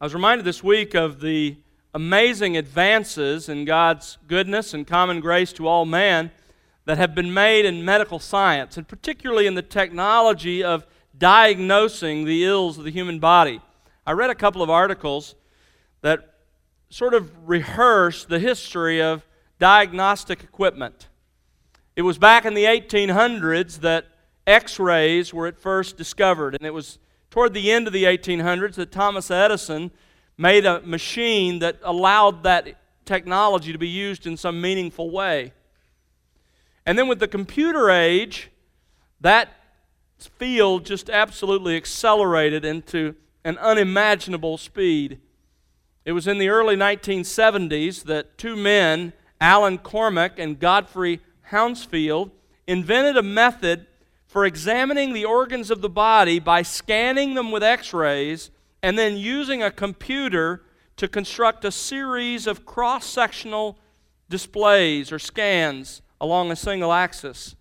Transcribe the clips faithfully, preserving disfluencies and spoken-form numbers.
I was reminded this week of the amazing advances in God's goodness and common grace to all man that have been made in medical science, and particularly in the technology of diagnosing the ills of the human body. I read a couple of articles that sort of rehearse the history of diagnostic equipment. It was back in the eighteen hundreds that X-rays were at first discovered, and it was toward the end of the eighteen hundreds that Thomas Edison made a machine that allowed that technology to be used in some meaningful way. And then with the computer age, that field just absolutely accelerated into an unimaginable speed. It was in the early nineteen seventies that two men, Alan Cormack and Godfrey Hounsfield, invented a method for examining the organs of the body by scanning them with X-rays and then using a computer to construct a series of cross-sectional displays or scans along a single axis.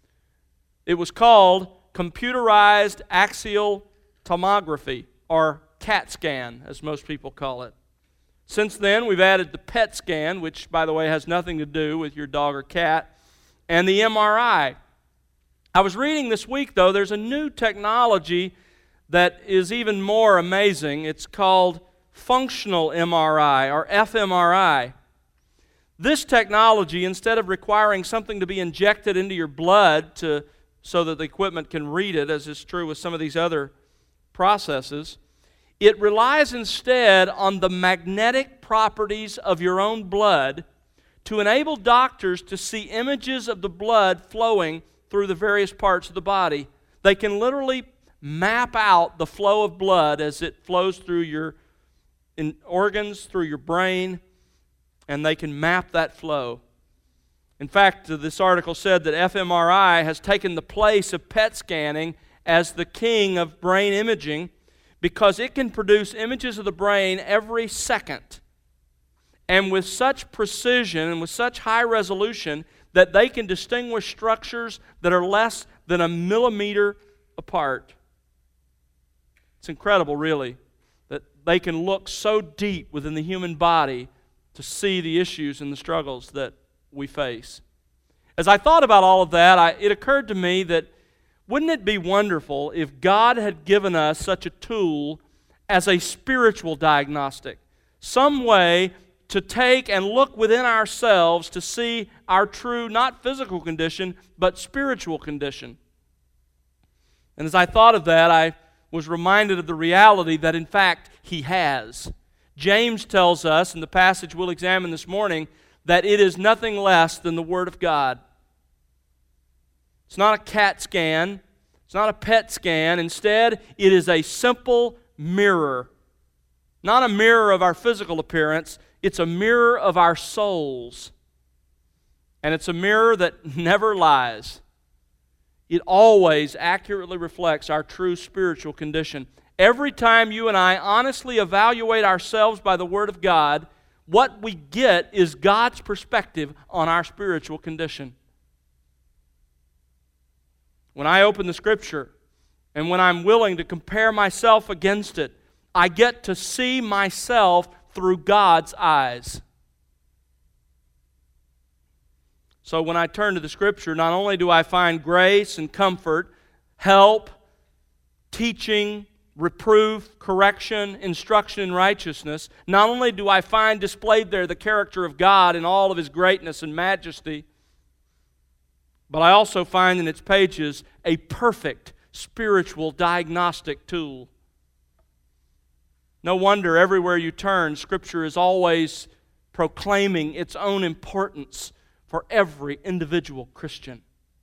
It was called computerized axial tomography, or CAT scan, as most people call it. Since then, we've added the P E T scan, which, by the way, has nothing to do with your dog or cat, and the M R I. I was reading this week, though, there's a new technology that is even more amazing. It's called functional M R I, or f M R I. This technology, instead of requiring something to be injected into your blood to, so that the equipment can read it, as is true with some of these other processes, it relies instead on the magnetic properties of your own blood to enable doctors to see images of the blood flowing through the various parts of the body. They can literally map out the flow of blood as it flows through your in organs, through your brain, and they can map that flow. In fact, this article said that f M R I has taken the place of P E T scanning as the king of brain imaging because it can produce images of the brain every second, and with such precision and with such high resolution that they can distinguish structures that are less than a millimeter apart. It's incredible, really, that they can look so deep within the human body to see the issues and the struggles that we face. As I thought about all of that, I, it occurred to me that wouldn't it be wonderful if God had given us such a tool as a spiritual diagnostic, some way to take and look within ourselves to see our true, not physical condition, but spiritual condition. And as I thought of that, I was reminded of the reality that, in fact, He has. James tells us, in the passage we'll examine this morning, that it is nothing less than the Word of God. It's not a CAT scan. It's not a P E T scan. Instead, it is a simple mirror. Not a mirror of our physical appearance. It's a mirror of our souls. And it's a mirror that never lies. It always accurately reflects our true spiritual condition. Every time you and I honestly evaluate ourselves by the Word of God, what we get is God's perspective on our spiritual condition. When I open the Scripture and when I'm willing to compare myself against it, I get to see myself through God's eyes. So when I turn to the Scripture, not only do I find grace and comfort, help, teaching, reproof, correction, instruction in righteousness, not only do I find displayed there the character of God in all of His greatness and majesty, but I also find in its pages a perfect spiritual diagnostic tool. No wonder everywhere you turn, Scripture is always proclaiming its own importance for every individual Christian.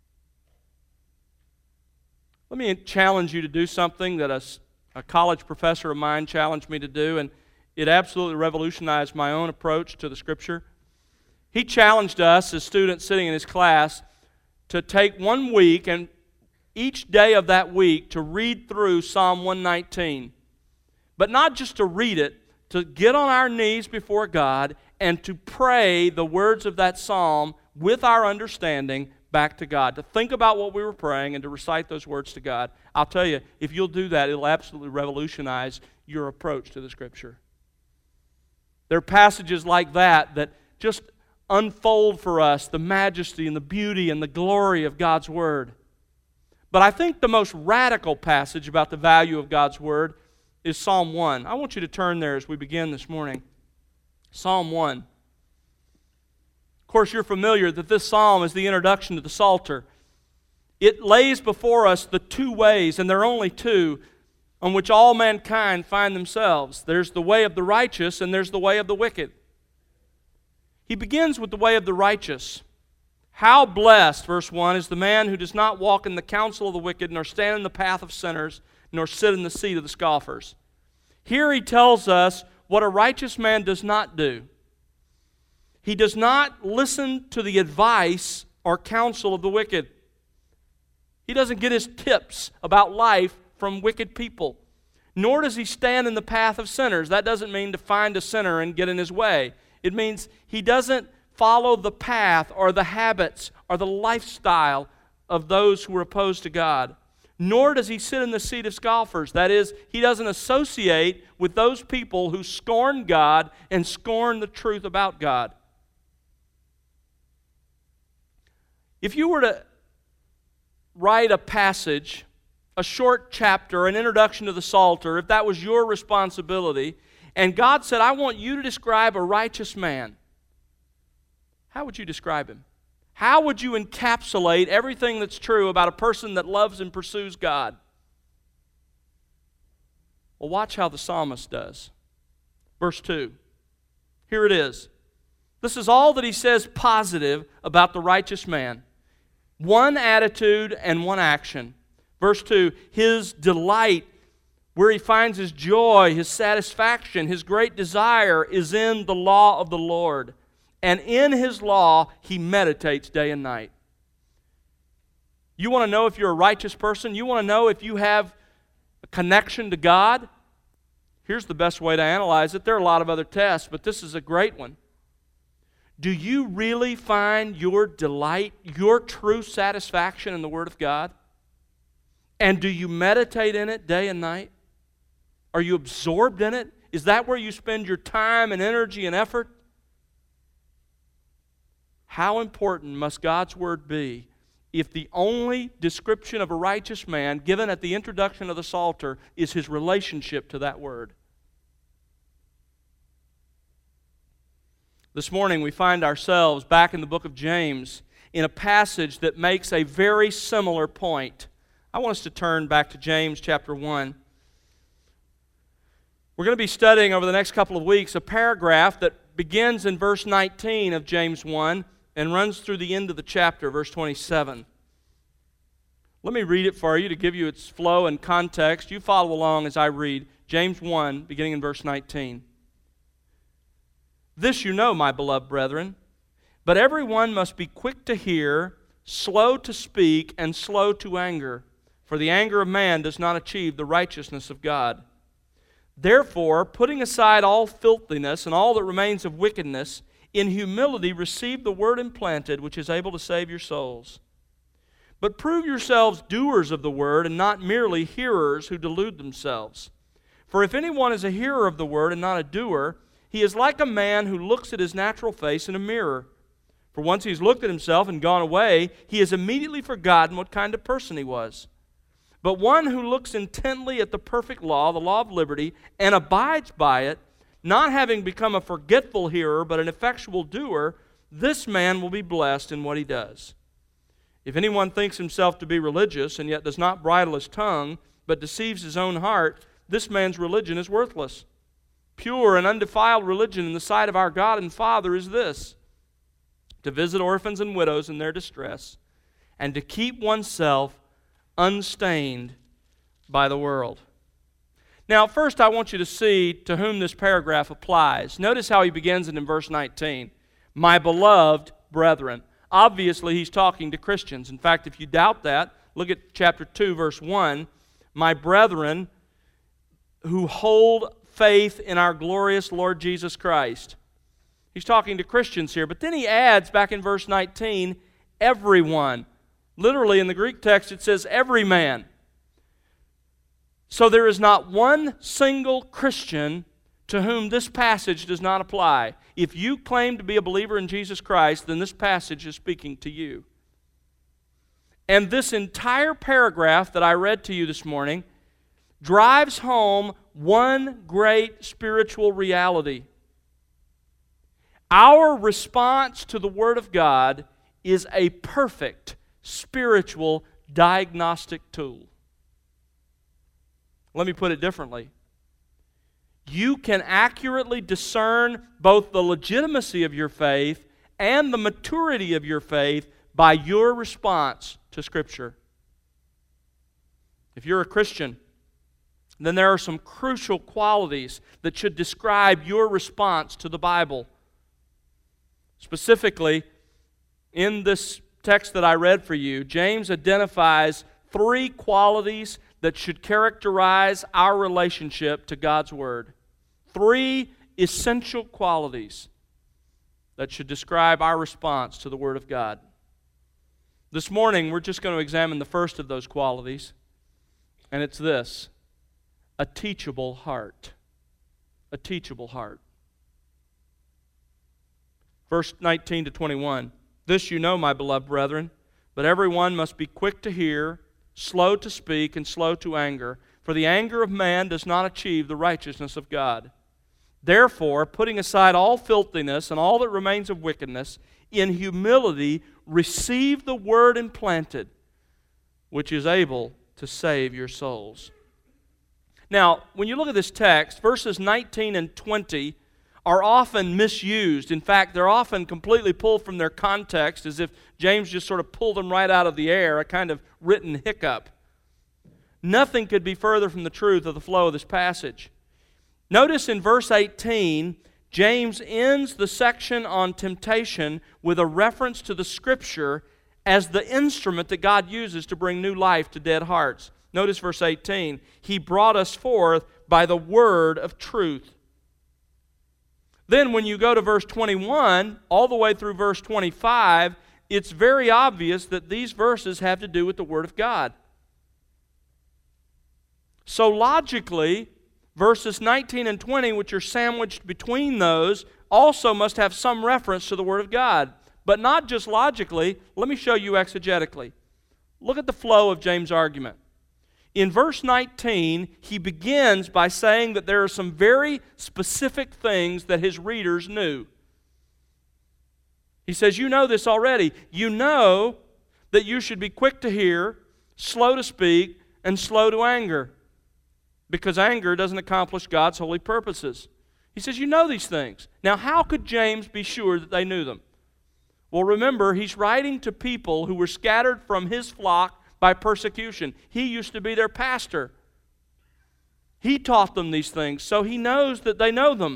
Let me challenge you to do something that a, a college professor of mine challenged me to do, and it absolutely revolutionized my own approach to the Scripture. He challenged us as students sitting in his class to take one week and each day of that week to read through Psalm one nineteen. But not just to read it, to get on our knees before God and to pray the words of that psalm with our understanding back to God. To think about what we were praying and to recite those words to God. I'll tell you, if you'll do that, it'll absolutely revolutionize your approach to the Scripture. There are passages like that that just unfold for us the majesty and the beauty and the glory of God's Word. But I think the most radical passage about the value of God's Word is Psalm one. I want you to turn there as we begin this morning. Psalm one. Of course, you're familiar that this psalm is the introduction to the Psalter. It lays before us the two ways, and there are only two, on which all mankind find themselves. There's the way of the righteous, and there's the way of the wicked. He begins with the way of the righteous. How blessed, verse one, is the man who does not walk in the counsel of the wicked, nor stand in the path of sinners, nor sit in the seat of the scoffers. Here he tells us what a righteous man does not do. He does not listen to the advice or counsel of the wicked. He doesn't get his tips about life from wicked people. Nor does he stand in the path of sinners. That doesn't mean to find a sinner and get in his way. It means he doesn't follow the path or the habits or the lifestyle of those who are opposed to God. Nor does he sit in the seat of scoffers. That is, he doesn't associate with those people who scorn God and scorn the truth about God. If you were to write a passage, a short chapter, an introduction to the Psalter, if that was your responsibility, and God said, I want you to describe a righteous man, how would you describe him? How would you encapsulate everything that's true about a person that loves and pursues God? Well, watch how the psalmist does. Verse two. Here it is. This is all that he says positive about the righteous man. One attitude and one action. Verse two, his delight, where he finds his joy, his satisfaction, his great desire is in the law of the Lord. And in his law, he meditates day and night. You want to know if you're a righteous person? You want to know if you have a connection to God? Here's the best way to analyze it. There are a lot of other tests, but this is a great one. Do you really find your delight, your true satisfaction in the Word of God? And do you meditate in it day and night? Are you absorbed in it? Is that where you spend your time and energy and effort? How important must God's Word be if the only description of a righteous man given at the introduction of the Psalter is his relationship to that Word? This morning we find ourselves back in the book of James in a passage that makes a very similar point. I want us to turn back to James chapter one. We're going to be studying over the next couple of weeks a paragraph that begins in verse nineteen of James one and runs through the end of the chapter, verse twenty-seven. Let me read it for you to give you its flow and context. You follow along as I read James one, beginning in verse nineteen. This you know, my beloved brethren, but everyone must be quick to hear, slow to speak, and slow to anger, for the anger of man does not achieve the righteousness of God. Therefore, putting aside all filthiness and all that remains of wickedness, in humility receive the word implanted, which is able to save your souls. But prove yourselves doers of the word, and not merely hearers who delude themselves. For if anyone is a hearer of the word and not a doer, he is like a man who looks at his natural face in a mirror. For once he has looked at himself and gone away, he has immediately forgotten what kind of person he was. But one who looks intently at the perfect law, the law of liberty, and abides by it, not having become a forgetful hearer, but an effectual doer, this man will be blessed in what he does. If anyone thinks himself to be religious, and yet does not bridle his tongue, but deceives his own heart, this man's religion is worthless. Pure and undefiled religion in the sight of our God and Father is this: to visit orphans and widows in their distress, and to keep oneself unstained by the world. Now, first I want you to see to whom this paragraph applies. Notice how he begins it in verse nineteen. My beloved brethren. Obviously, he's talking to Christians. In fact, if you doubt that, look at chapter two, verse one. My brethren who hold faith in our glorious Lord Jesus Christ. He's talking to Christians here. But then he adds back in verse nineteen, everyone. Literally in the Greek text it says every man. So there is not one single Christian to whom this passage does not apply. If you claim to be a believer in Jesus Christ, then this passage is speaking to you. And this entire paragraph that I read to you this morning drives home one great spiritual reality. Our response to the Word of God is a perfect spiritual diagnostic tool. Let me put it differently. You can accurately discern both the legitimacy of your faith and the maturity of your faith by your response to Scripture. If you're a Christian, then there are some crucial qualities that should describe your response to the Bible. Specifically, in this text that I read for you, James identifies three qualities that should characterize our relationship to God's Word. Three essential qualities that should describe our response to the Word of God. This morning, we're just going to examine the first of those qualities, and it's this: a teachable heart. A teachable heart. Verse nineteen to twenty-one. This you know, my beloved brethren, but everyone must be quick to hear, slow to speak, and slow to anger. For the anger of man does not achieve the righteousness of God. Therefore, putting aside all filthiness and all that remains of wickedness, in humility receive the word implanted, which is able to save your souls. Now, when you look at this text, verses nineteen and twenty are often misused. In fact, they're often completely pulled from their context, as if James just sort of pulled them right out of the air, a kind of written hiccup. Nothing could be further from the truth of the flow of this passage. Notice in verse eighteen, James ends the section on temptation with a reference to the Scripture as the instrument that God uses to bring new life to dead hearts. Notice verse eighteen. He brought us forth by the word of truth. Then when you go to verse twenty-one, all the way through verse twenty-five, it's very obvious that these verses have to do with the Word of God. So logically, verses nineteen and twenty, which are sandwiched between those, also must have some reference to the Word of God. But not just logically, let me show you exegetically. Look at the flow of James' argument. In verse nineteen, he begins by saying that there are some very specific things that his readers knew. He says, you know this already. You know that you should be quick to hear, slow to speak, and slow to anger, because anger doesn't accomplish God's holy purposes. He says, you know these things. Now, how could James be sure that they knew them? Well, remember, he's writing to people who were scattered from his flock by persecution. He used to be their pastor. He taught them these things, so he knows that they know them.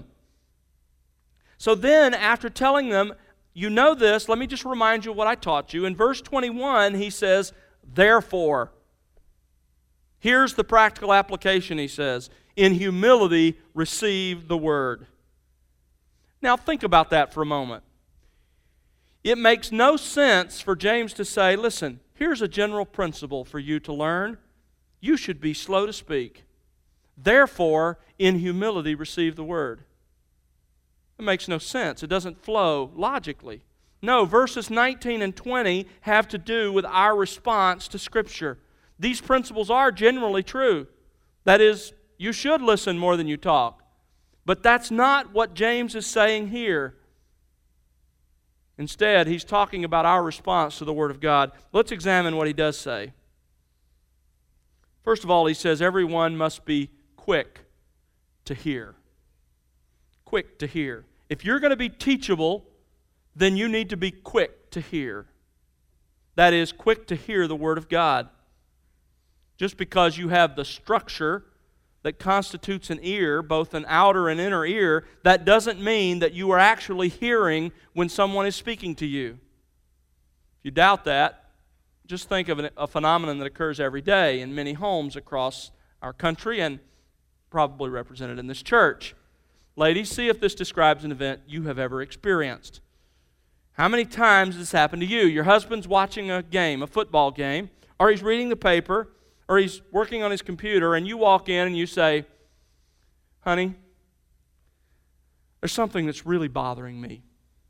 So then, after telling them, you know this, let me just remind you what I taught you. In verse twenty-one, he says, therefore. Here's the practical application, he says. In humility, receive the word. Now, think about that for a moment. It makes no sense for James to say, listen, here's a general principle for you to learn. You should be slow to speak. Therefore, in humility, receive the word. It makes no sense. It doesn't flow logically. No, verses nineteen and twenty have to do with our response to Scripture. These principles are generally true. That is, you should listen more than you talk. But that's not what James is saying here. Instead, he's talking about our response to the Word of God. Let's examine what he does say. First of all, he says everyone must be quick to hear. Quick to hear. If you're going to be teachable, then you need to be quick to hear. That is, quick to hear the Word of God. Just because you have the structure that constitutes an ear, both an outer and inner ear, that doesn't mean that you are actually hearing when someone is speaking to you. If you doubt that, just think of a phenomenon that occurs every day in many homes across our country and probably represented in this church. Ladies, see if this describes an event you have ever experienced. How many times has this happened to you? Your husband's watching a game, a football game, or he's reading the paper, or he's working on his computer, and you walk in and you say, honey, there's something that's really bothering me.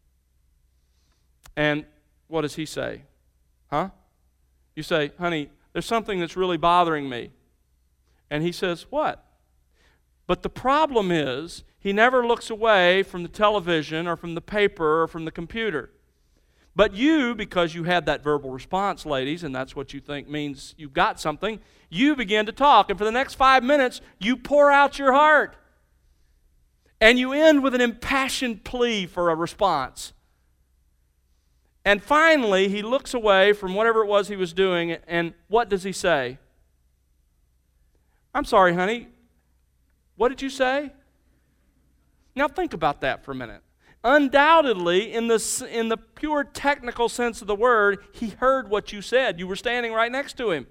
And what does he say? Huh? You say, honey, there's something that's really bothering me. And he says, what? But the problem is, he never looks away from the television or from the paper or from the computer. But you, because you had that verbal response, ladies, and that's what you think means you've got something, you begin to talk. And for the next five minutes, you pour out your heart. And you end with an impassioned plea for a response. And finally, he looks away from whatever it was he was doing, and what does he say? I'm sorry, honey. What did you say? Now think about that for a minute. Undoubtedly, in the, in the pure technical sense of the word, he heard what you said. You were standing right next to him.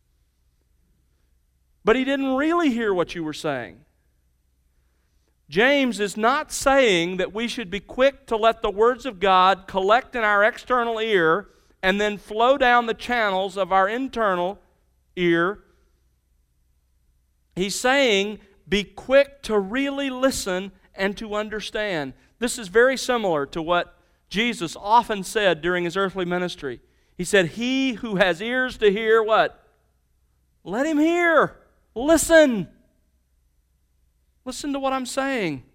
But he didn't really hear what you were saying. James is not saying that we should be quick to let the words of God collect in our external ear and then flow down the channels of our internal ear. He's saying, be quick to really listen and to understand. This is very similar to what Jesus often said during his earthly ministry. He said, he who has ears to hear, what? Let him hear. Listen. Listen to what I'm saying.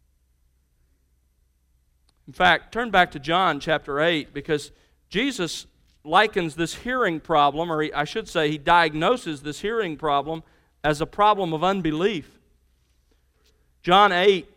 In fact, turn back to John chapter eight, because Jesus likens this hearing problem, or he, I should say he diagnoses this hearing problem as a problem of unbelief. John eight,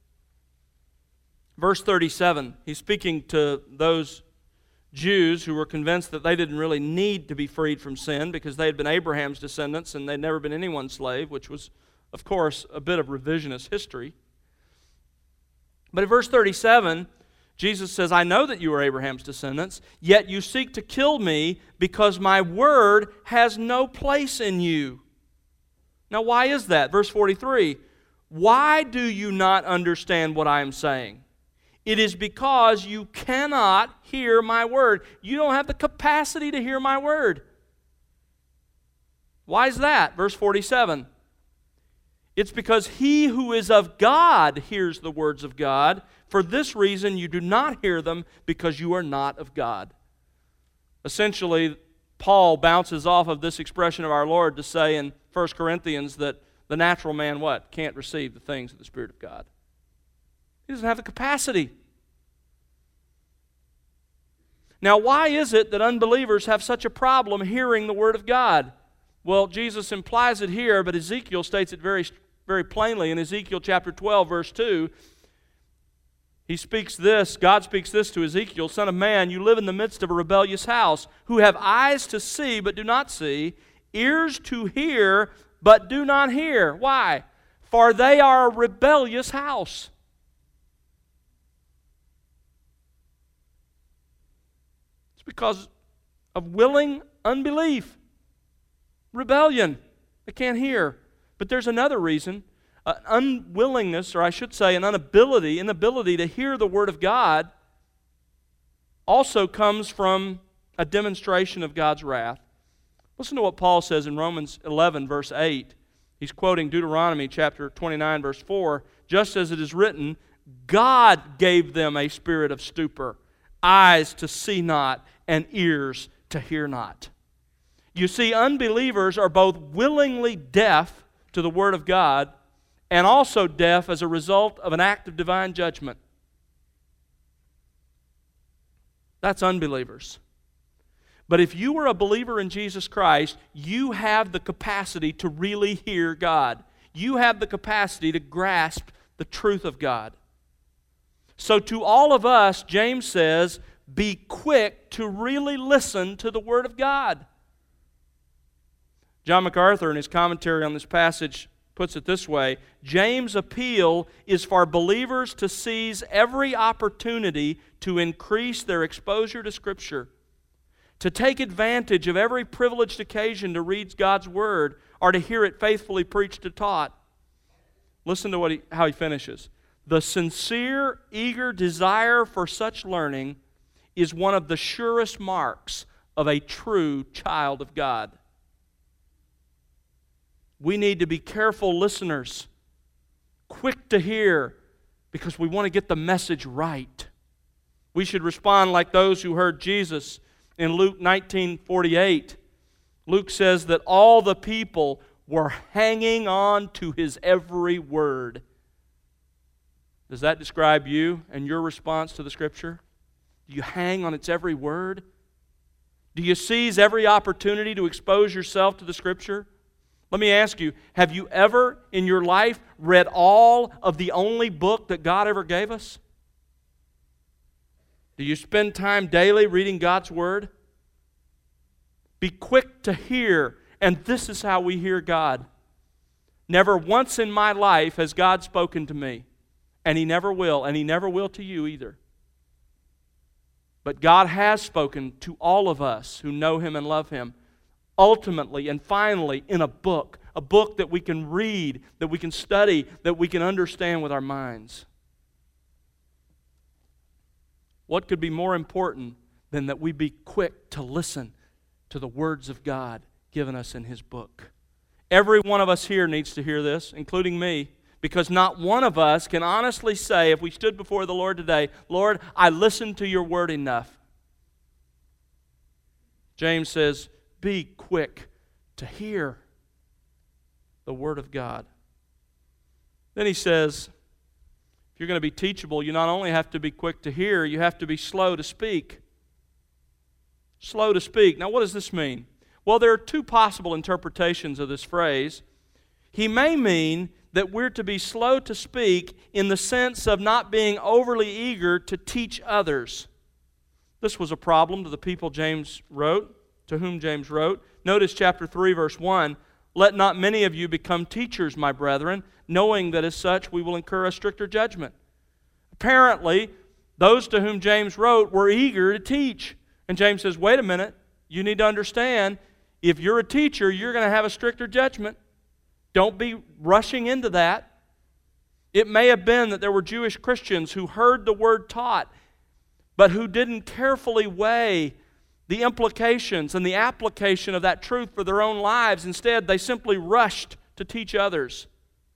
verse thirty-seven, he's speaking to those Jews who were convinced that they didn't really need to be freed from sin because they had been Abraham's descendants and they'd never been anyone's slave, which was, of course, a bit of revisionist history. But in verse thirty-seven, Jesus says, I know that you are Abraham's descendants, yet you seek to kill me because my word has no place in you. Now, why is that? Verse forty-three, why do you not understand what I am saying? It is because you cannot hear my word. You don't have the capacity to hear my word. Why is that? Verse forty-seven. It's because he who is of God hears the words of God. For this reason you do not hear them, because you are not of God. Essentially, Paul bounces off of this expression of our Lord to say in First Corinthians that the natural man, what? Can't receive the things of the Spirit of God. He doesn't have the capacity. Now, why is it that unbelievers have such a problem hearing the Word of God? Well, Jesus implies it here, but Ezekiel states it very, very plainly in Ezekiel chapter twelve, verse two. He speaks this, God speaks this to Ezekiel, Son of man, you live in the midst of a rebellious house, who have eyes to see but do not see, ears to hear but do not hear. Why? For they are a rebellious house. It's because of willing unbelief. Rebellion. They can't hear. But there's another reason. An unwillingness, or I should say an inability, inability to hear the Word of God also comes from a demonstration of God's wrath. Listen to what Paul says in Romans eleven, verse eight. He's quoting Deuteronomy chapter twenty-nine, verse four. Just as it is written, God gave them a spirit of stupor, eyes to see not, and ears to hear not. You see, unbelievers are both willingly deaf to the Word of God and also deaf as a result of an act of divine judgment. That's unbelievers. But if you are a believer in Jesus Christ, you have the capacity to really hear God. You have the capacity to grasp the truth of God. So to all of us, James says, be quick to really listen to the Word of God. John MacArthur, in his commentary on this passage, puts it this way: James' appeal is for believers to seize every opportunity to increase their exposure to Scripture, to take advantage of every privileged occasion to read God's Word or to hear it faithfully preached and taught. Listen to what he, how he finishes. The sincere, eager desire for such learning is one of the surest marks of a true child of God. We need to be careful listeners, quick to hear, because we want to get the message right. We should respond like those who heard Jesus in Luke nineteen forty-eight. Luke says that all the people were hanging on to His every word. Does that describe you and your response to the Scripture? Do you hang on its every word? Do you seize every opportunity to expose yourself to the Scripture? Let me ask you, have you ever in your life read all of the only book that God ever gave us? Do you spend time daily reading God's Word? Be quick to hear, and this is how we hear God. Never once in my life has God spoken to me, and He never will, and He never will to you either. But God has spoken to all of us who know Him and love Him, ultimately and finally in a book, a book that we can read, that we can study, that we can understand with our minds. What could be more important than that we be quick to listen to the words of God given us in His book? Every one of us here needs to hear this, including me, because not one of us can honestly say, if we stood before the Lord today, Lord, I listened to your word enough. James says, be quick to hear the word of God. Then he says, if you're going to be teachable, you not only have to be quick to hear, you have to be slow to speak. Slow to speak. Now, what does this mean? Well, there are two possible interpretations of this phrase. He may mean that we're to be slow to speak in the sense of not being overly eager to teach others. This was a problem to the people James wrote, to whom James wrote. Notice chapter three, verse one, let not many of you become teachers, my brethren, knowing that as such we will incur a stricter judgment. Apparently, those to whom James wrote were eager to teach. And James says, wait a minute, you need to understand, if you're a teacher, you're going to have a stricter judgment. Don't be rushing into that. It may have been that there were Jewish Christians who heard the word taught, but who didn't carefully weigh the implications and the application of that truth for their own lives. Instead, they simply rushed to teach others.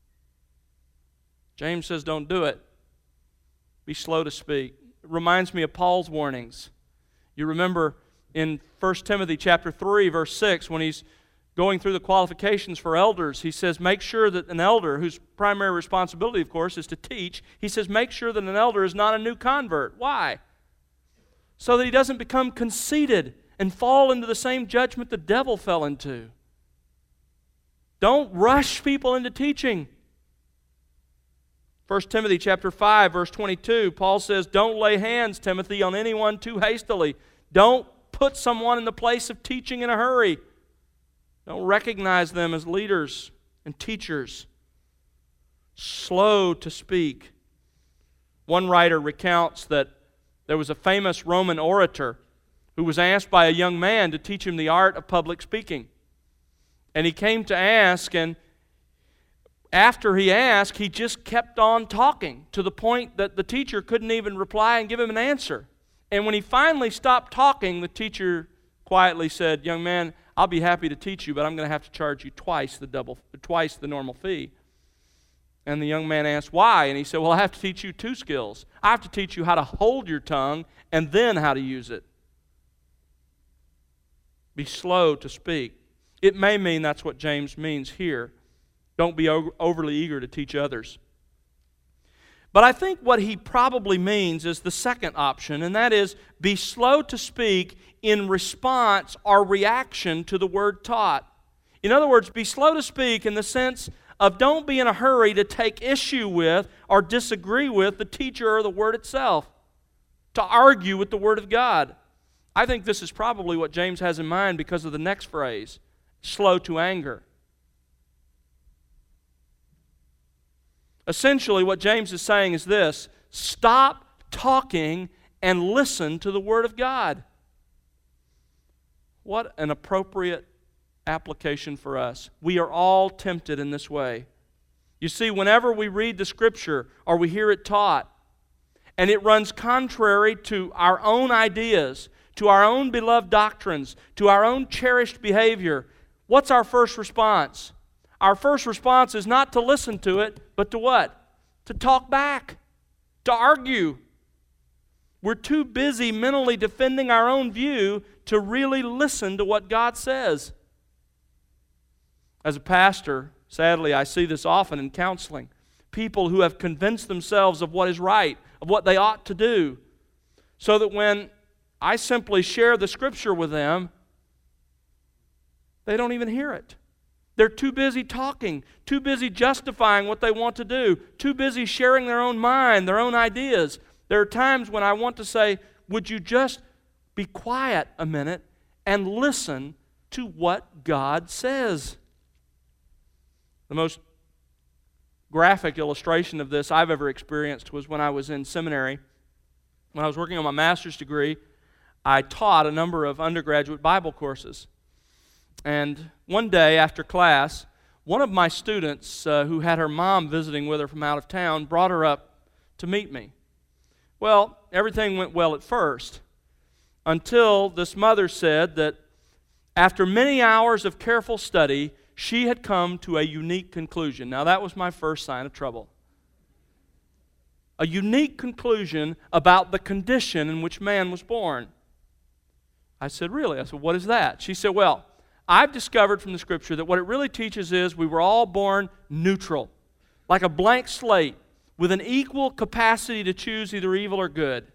James says, don't do it. Be slow to speak. It reminds me of Paul's warnings. You remember in First Timothy chapter three, verse six, when he's going through the qualifications for elders, he says, make sure that an elder, whose primary responsibility, of course, is to teach, he says, make sure that an elder is not a new convert. Why? So that he doesn't become conceited and fall into the same judgment the devil fell into. Don't rush people into teaching. First Timothy chapter five, verse twenty-two, Paul says, don't lay hands, Timothy, on anyone too hastily. Don't put someone in the place of teaching in a hurry. Don't recognize them as leaders and teachers. Slow to speak. One writer recounts that there was a famous Roman orator who was asked by a young man to teach him the art of public speaking. And he came to ask, and after he asked, he just kept on talking to the point that the teacher couldn't even reply and give him an answer. And when he finally stopped talking, the teacher quietly said, young man, I'll be happy to teach you, but I'm going to have to charge you twice the double, twice the normal fee. And the young man asked, why? And he said, well, I have to teach you two skills. I have to teach you how to hold your tongue and then how to use it. Be slow to speak. It may mean that's what James means here. Don't be overly eager to teach others. But I think what he probably means is the second option, and that is be slow to speak in response or reaction to the word taught. In other words, be slow to speak in the sense of don't be in a hurry to take issue with or disagree with the teacher or the word itself, to argue with the word of God. I think this is probably what James has in mind because of the next phrase, slow to anger. Essentially, what James is saying is this: stop talking and listen to the Word of God. What an appropriate application for us. We are all tempted in this way. You see, whenever we read the Scripture or we hear it taught, and it runs contrary to our own ideas, to our own beloved doctrines, to our own cherished behavior, what's our first response? Our first response is not to listen to it, but to what? To talk back. to argue. We're too busy mentally defending our own view to really listen to what God says. As a pastor, sadly, I see this often in counseling. People who have convinced themselves of what is right, of what they ought to do, so that when I simply share the Scripture with them, they don't even hear it. They're too busy talking, too busy justifying what they want to do, too busy sharing their own mind, their own ideas. There are times when I want to say, would you just be quiet a minute and listen to what God says? The most graphic illustration of this I've ever experienced was when I was in seminary. When I was working on my master's degree, I taught a number of undergraduate Bible courses. And one day after class, one of my students uh, who had her mom visiting with her from out of town brought her up to meet me. Well, everything went well at first, until this mother said that after many hours of careful study, she had come to a unique conclusion. Now, that was my first sign of trouble. A unique conclusion about the condition in which man was born. I said, really? I said, what is that? She said, well, I've discovered from the Scripture that what it really teaches is we were all born neutral, like a blank slate, with an equal capacity to choose either evil or good.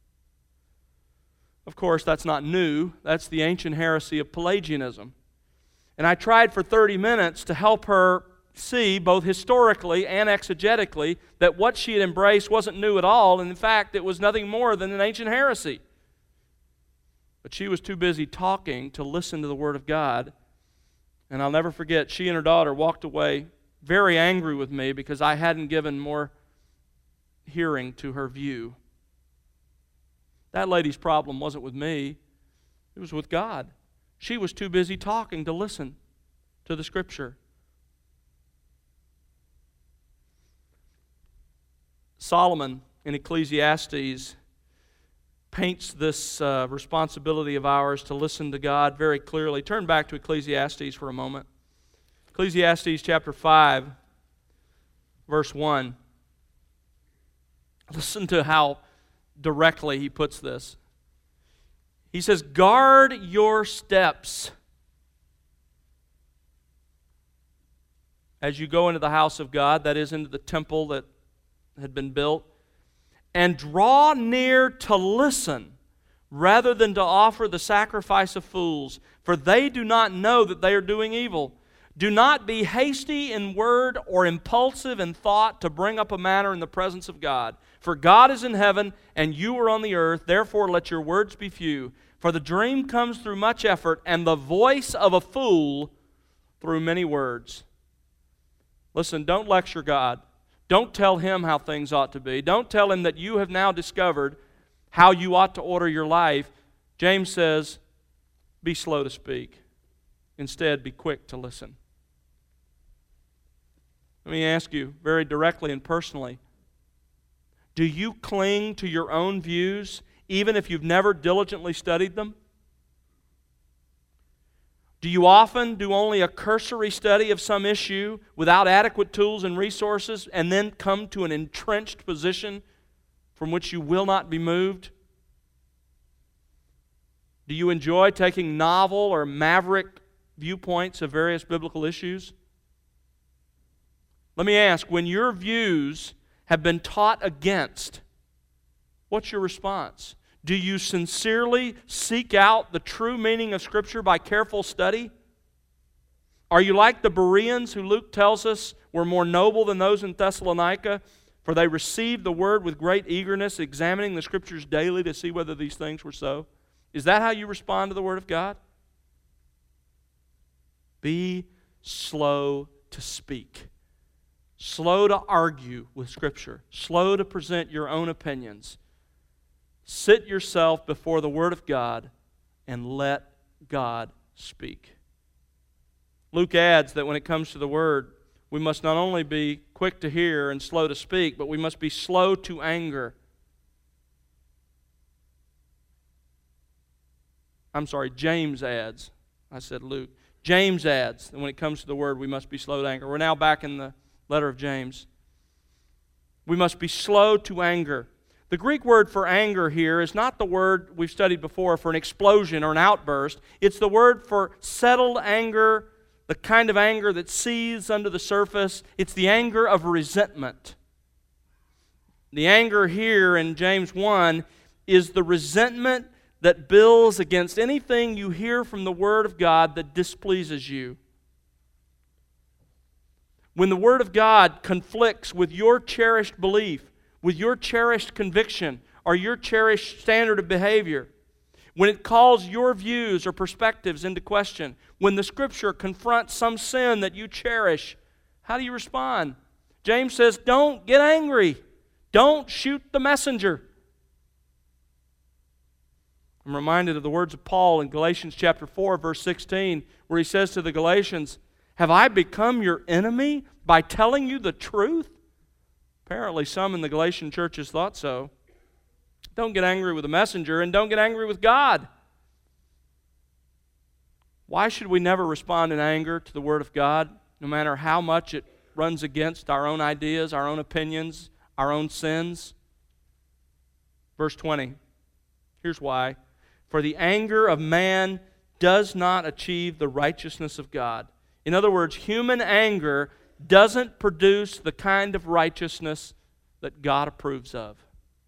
Of course, that's not new. That's the ancient heresy of Pelagianism. And I tried for thirty minutes to help her see, both historically and exegetically, that what she had embraced wasn't new at all, and in fact, it was nothing more than an ancient heresy. But she was too busy talking to listen to the Word of God. And I'll never forget, she and her daughter walked away very angry with me because I hadn't given more hearing to her view. That lady's problem wasn't with me. It was with God. She was too busy talking to listen to the Scripture. Solomon in Ecclesiastes paints this uh, responsibility of ours to listen to God very clearly. Turn back to Ecclesiastes for a moment. Ecclesiastes chapter five, verse one. Listen to how directly he puts this. He says, guard your steps as you go into the house of God, that is, into the temple that had been built, and draw near to listen rather than to offer the sacrifice of fools, for they do not know that they are doing evil. Do not be hasty in word or impulsive in thought to bring up a matter in the presence of God. For God is in heaven and you are on the earth, therefore let your words be few. For the dream comes through much effort, and the voice of a fool through many words. Listen, don't lecture God. Don't tell Him how things ought to be. Don't tell Him that you have now discovered how you ought to order your life. James says, be slow to speak. Instead, be quick to listen. Let me ask you very directly and personally, do you cling to your own views even if you've never diligently studied them? Do you often do only a cursory study of some issue without adequate tools and resources and then come to an entrenched position from which you will not be moved? Do you enjoy taking novel or maverick viewpoints of various biblical issues? Let me ask, when your views have been taught against, what's your response? Do you sincerely seek out the true meaning of Scripture by careful study? Are you like the Bereans who Luke tells us were more noble than those in Thessalonica, for they received the Word with great eagerness, examining the Scriptures daily to see whether these things were so? Is that how you respond to the Word of God? Be slow to speak. Slow to argue with Scripture. Slow to present your own opinions. Sit yourself before the Word of God and let God speak. Luke adds that when it comes to the Word, we must not only be quick to hear and slow to speak, but we must be slow to anger. I'm sorry, James adds. I said Luke. James adds that when it comes to the Word, we must be slow to anger. We're now back in the letter of James. We must be slow to anger. The Greek word for anger here is not the word we've studied before for an explosion or an outburst. It's the word for settled anger, the kind of anger that seethes under the surface. It's the anger of resentment. The anger here in James one is the resentment that builds against anything you hear from the Word of God that displeases you. When the Word of God conflicts with your cherished belief, with your cherished conviction, or your cherished standard of behavior, when it calls your views or perspectives into question, when the Scripture confronts some sin that you cherish, how do you respond? James says, don't get angry. Don't shoot the messenger. I'm reminded of the words of Paul in Galatians chapter four, verse sixteen, where he says to the Galatians, have I become your enemy by telling you the truth? Apparently some in the Galatian churches thought so. Don't get angry with the messenger, and don't get angry with God. Why should we never respond in anger to the Word of God, no matter how much it runs against our own ideas, our own opinions, our own sins? Verse twenty. Here's why. For the anger of man does not achieve the righteousness of God. In other words, human anger doesn't produce the kind of righteousness that God approves of.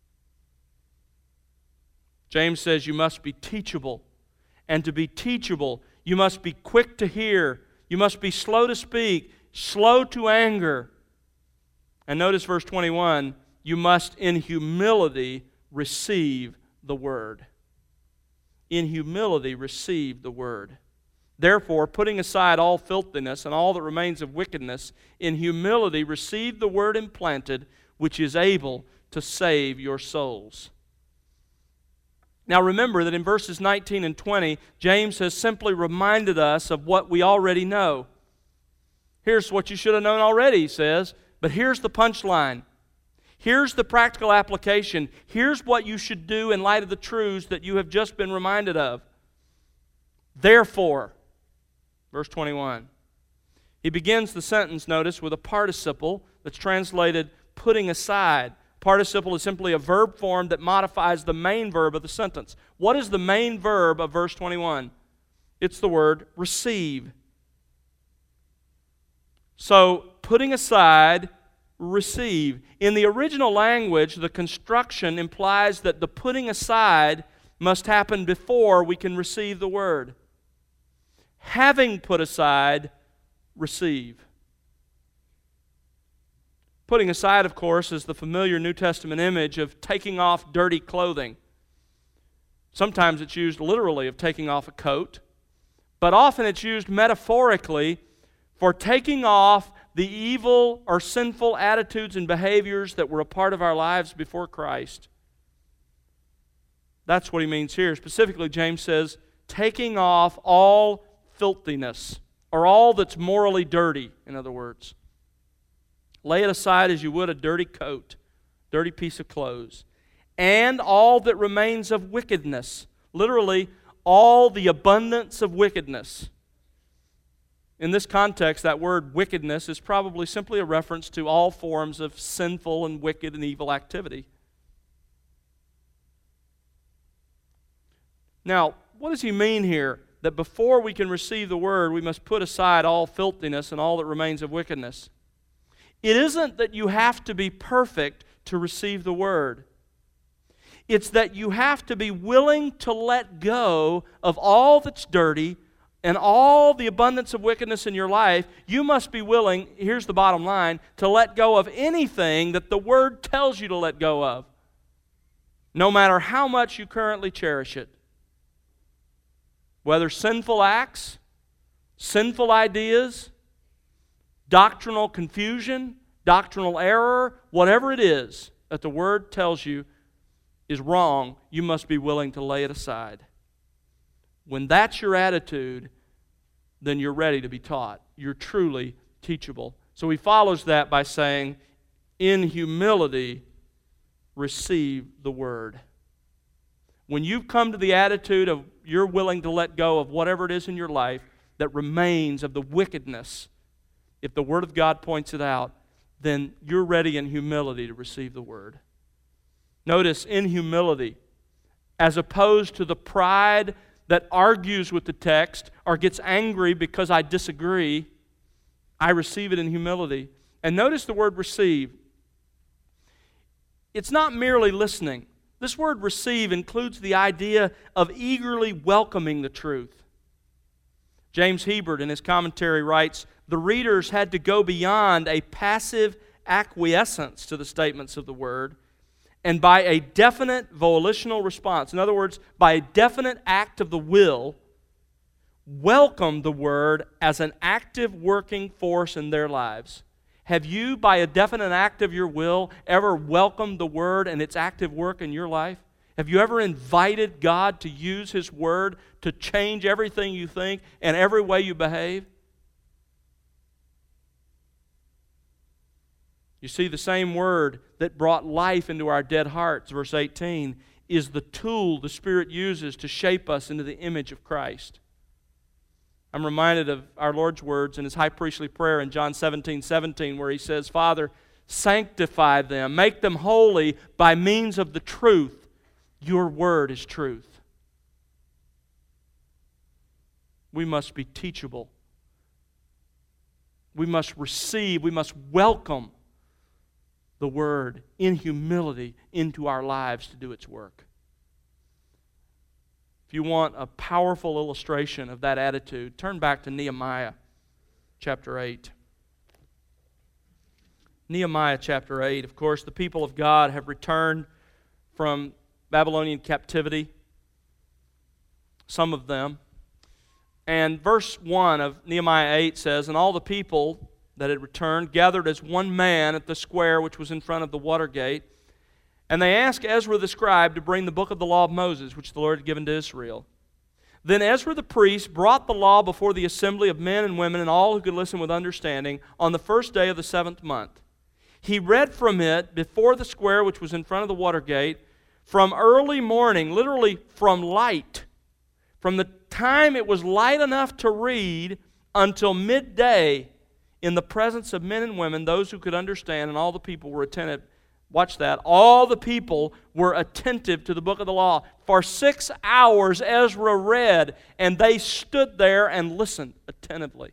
James says you must be teachable. And to be teachable, you must be quick to hear. You must be slow to speak, slow to anger. And notice verse twenty-one, you must in humility receive the word. In humility receive the word. Therefore, putting aside all filthiness and all that remains of wickedness, in humility receive the word implanted, which is able to save your souls. Now remember that in verses nineteen and twenty, James has simply reminded us of what we already know. Here's what you should have known already, he says, but here's the punchline. Here's the practical application. Here's what you should do in light of the truths that you have just been reminded of. Therefore, verse twenty-one, he begins the sentence, notice, with a participle that's translated putting aside. Participle is simply a verb form that modifies the main verb of the sentence. What is the main verb of verse twenty-one? It's the word receive. So, putting aside, receive. In the original language, the construction implies that the putting aside must happen before we can receive the word. Having put aside, receive. Putting aside, of course, is the familiar New Testament image of taking off dirty clothing. Sometimes it's used literally of taking off a coat, but often it's used metaphorically for taking off the evil or sinful attitudes and behaviors that were a part of our lives before Christ. That's what he means here. Specifically, James says, taking off all filthiness, or all that's morally dirty, in other words. Lay it aside as you would a dirty coat, dirty piece of clothes. And all that remains of wickedness. Literally, all the abundance of wickedness. In this context, that word wickedness is probably simply a reference to all forms of sinful and wicked and evil activity. Now, what does he mean here? That before we can receive the word, we must put aside all filthiness and all that remains of wickedness. It isn't that you have to be perfect to receive the word. It's that you have to be willing to let go of all that's dirty and all the abundance of wickedness in your life. You must be willing, here's the bottom line, to let go of anything that the word tells you to let go of, no matter how much you currently cherish it. Whether sinful acts, sinful ideas, doctrinal confusion, doctrinal error, whatever it is that the Word tells you is wrong, you must be willing to lay it aside. When that's your attitude, then you're ready to be taught. You're truly teachable. So he follows that by saying, in humility, receive the Word. When you've come to the attitude of you're willing to let go of whatever it is in your life that remains of the wickedness, if the Word of God points it out, then you're ready in humility to receive the Word. Notice, in humility, as opposed to the pride that argues with the text or gets angry because I disagree, I receive it in humility. And notice the word receive. It's not merely listening. This word receive includes the idea of eagerly welcoming the truth. James Hebert in his commentary writes, the readers had to go beyond a passive acquiescence to the statements of the Word and by a definite volitional response, in other words, by a definite act of the will, welcome the Word as an active working force in their lives. Have you, by a definite act of your will, ever welcomed the Word and its active work in your life? Have you ever invited God to use His Word to change everything you think and every way you behave? You see, the same Word that brought life into our dead hearts, verse eighteen, is the tool the Spirit uses to shape us into the image of Christ. I'm reminded of our Lord's words in His high priestly prayer in John seventeen seventeen, where He says, Father, sanctify them, make them holy by means of the truth. Your Word is truth. We must be teachable. We must receive, we must welcome the Word in humility into our lives to do its work. If you want a powerful illustration of that attitude, turn back to Nehemiah chapter eight. Nehemiah chapter eight, of course, the people of God have returned from Babylonian captivity, some of them. And verse one of Nehemiah eight says, and all the people that had returned gathered as one man at the square which was in front of the water gate. And they asked Ezra the scribe to bring the book of the law of Moses, which the Lord had given to Israel. Then Ezra the priest brought the law before the assembly of men and women and all who could listen with understanding on the first day of the seventh month. He read from it before the square which was in front of the water gate from early morning, literally from light, from the time it was light enough to read until midday, in the presence of men and women, those who could understand, and all the people were attentive. Watch that. All the people were attentive to the book of the law. For six hours Ezra read, and they stood there and listened attentively.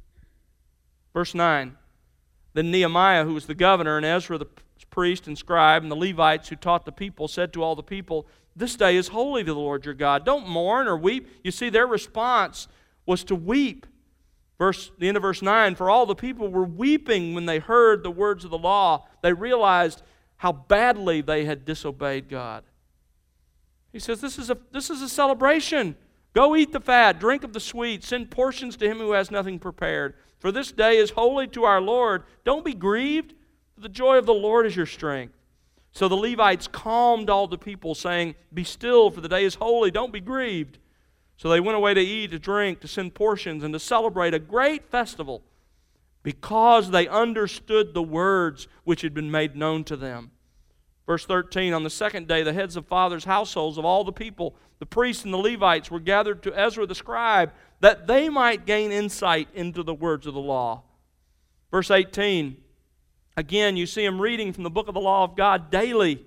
Verse nine. Then Nehemiah, who was the governor, and Ezra the priest and scribe, and the Levites who taught the people, said to all the people, this day is holy to the Lord your God. Don't mourn or weep. You see, their response was to weep. Verse, the end of verse nine, for all the people were weeping when they heard the words of the law. They realized how badly they had disobeyed God. He says, this is a, this is a celebration. Go eat the fat, drink of the sweet, send portions to him who has nothing prepared. For this day is holy to our Lord. Don't be grieved, for the joy of the Lord is your strength. So the Levites calmed all the people, saying, be still, for the day is holy, don't be grieved. So they went away to eat, to drink, to send portions, and to celebrate a great festival because they understood the words which had been made known to them. Verse thirteen, on the second day, the heads of fathers' households of all the people, the priests and the Levites, were gathered to Ezra the scribe, that they might gain insight into the words of the law. Verse eighteen, again, you see him reading from the book of the law of God daily.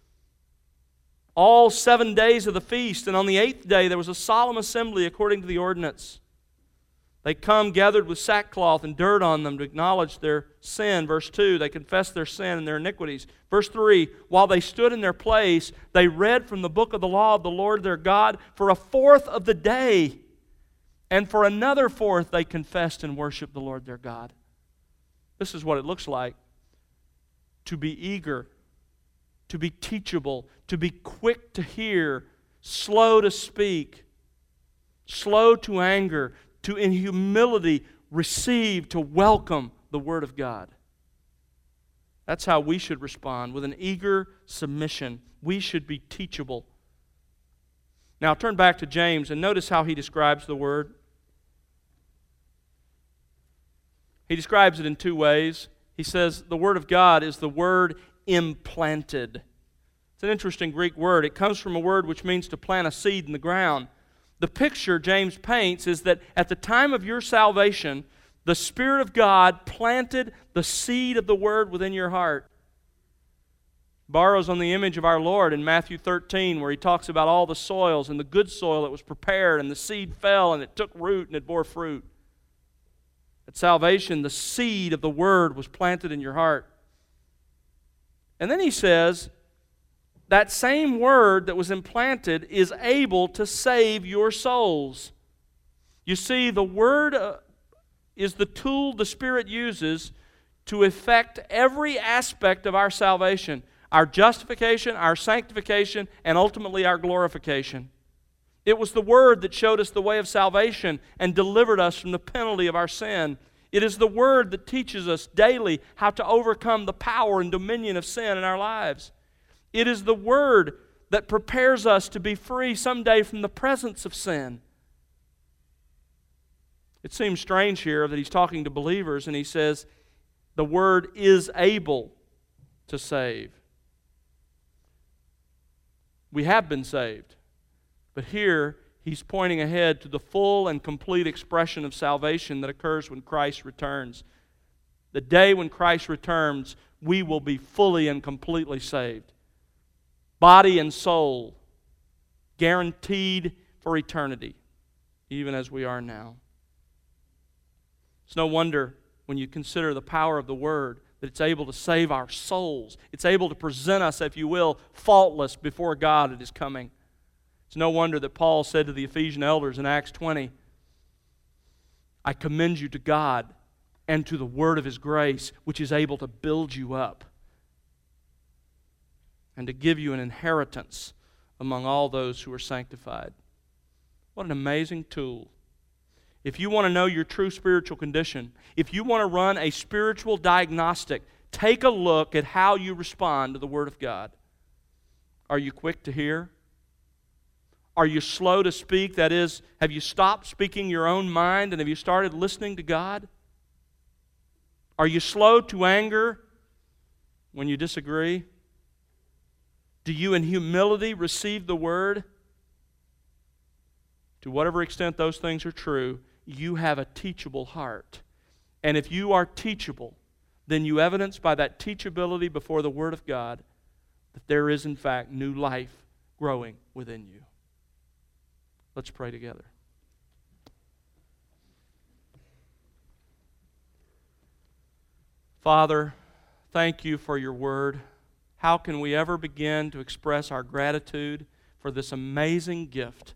All seven days of the feast, and on the eighth day there was a solemn assembly according to the ordinance. They come gathered with sackcloth and dirt on them to acknowledge their sin. Verse two, they confessed their sin and their iniquities. Verse three, while they stood in their place, they read from the book of the law of the Lord their God for a fourth of the day. And for another fourth they confessed and worshiped the Lord their God. This is what it looks like to be eager, to be teachable, to be quick to hear, slow to speak, slow to anger, to in humility receive, to welcome the Word of God. That's how we should respond, with an eager submission. We should be teachable. Now turn back to James and notice how he describes the Word. He describes it in two ways. He says the Word of God is the Word implanted. It's an interesting Greek word. It comes from a word which means to plant a seed in the ground. The picture James paints is that at the time of your salvation, The Spirit of God planted the seed of the Word within your heart. Borrows on the image of our Lord in Matthew thirteen, where He talks about all the soils and the good soil that was prepared, and the seed fell and it took root and it bore fruit. At salvation, the seed of the Word was planted in your heart. And then He says, that same Word that was implanted is able to save your souls. You see, the Word uh, is the tool the Spirit uses to effect every aspect of our salvation. Our justification, our sanctification, and ultimately our glorification. It was the Word that showed us the way of salvation and delivered us from the penalty of our sin. It is the Word that teaches us daily how to overcome the power and dominion of sin in our lives. It is the Word that prepares us to be free someday from the presence of sin. It seems strange here that he's talking to believers and he says, the Word is able to save. We have been saved. But here, he's pointing ahead to the full and complete expression of salvation that occurs when Christ returns. The day when Christ returns, we will be fully and completely saved. Body and soul, guaranteed for eternity, even as we are now. It's no wonder when you consider the power of the Word that it's able to save our souls. It's able to present us, if you will, faultless before God at His coming. It's no wonder that Paul said to the Ephesian elders in Acts twenty, I commend you to God and to the word of His grace, which is able to build you up and to give you an inheritance among all those who are sanctified. What an amazing tool. If you want to know your true spiritual condition, if you want to run a spiritual diagnostic, take a look at how you respond to the Word of God. Are you quick to hear? Are you slow to speak? That is, have you stopped speaking your own mind and have you started listening to God? Are you slow to anger when you disagree? Do you in humility receive the Word? To whatever extent those things are true, you have a teachable heart. And if you are teachable, then you evidence by that teachability before the Word of God that there is in fact new life growing within you. Let's pray together. Father, thank you for your Word. How can we ever begin to express our gratitude for this amazing gift?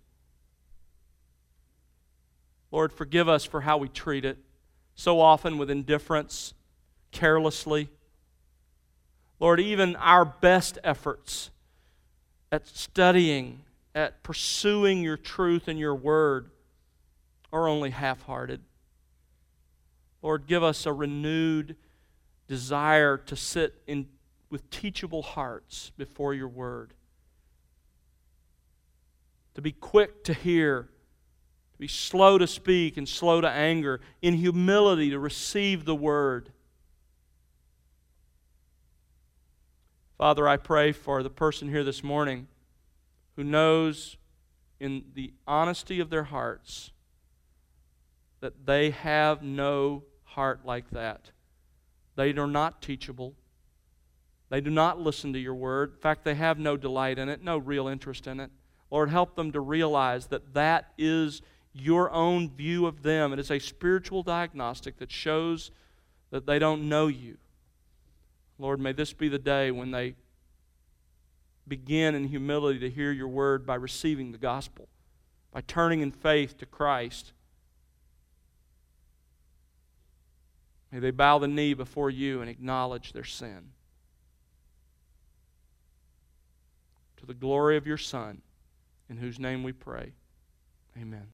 Lord, forgive us for how we treat it, so often with indifference, carelessly. Lord, even our best efforts at studying, at pursuing your truth and your word are only half-hearted. Lord, give us a renewed desire to sit in with teachable hearts before your word, to be quick to hear, be slow to speak and slow to anger, in humility to receive the word. Father, I pray for the person here this morning who knows in the honesty of their hearts that they have no heart like that. They are not teachable. They do not listen to your word. In fact, they have no delight in it, no real interest in it. Lord, help them to realize that that is your own view of them. It is a spiritual diagnostic that shows that they don't know you. Lord, may this be the day when they begin in humility to hear your word by receiving the gospel, by turning in faith to Christ. May they bow the knee before you and acknowledge their sin. To the glory of your Son, in whose name we pray. Amen.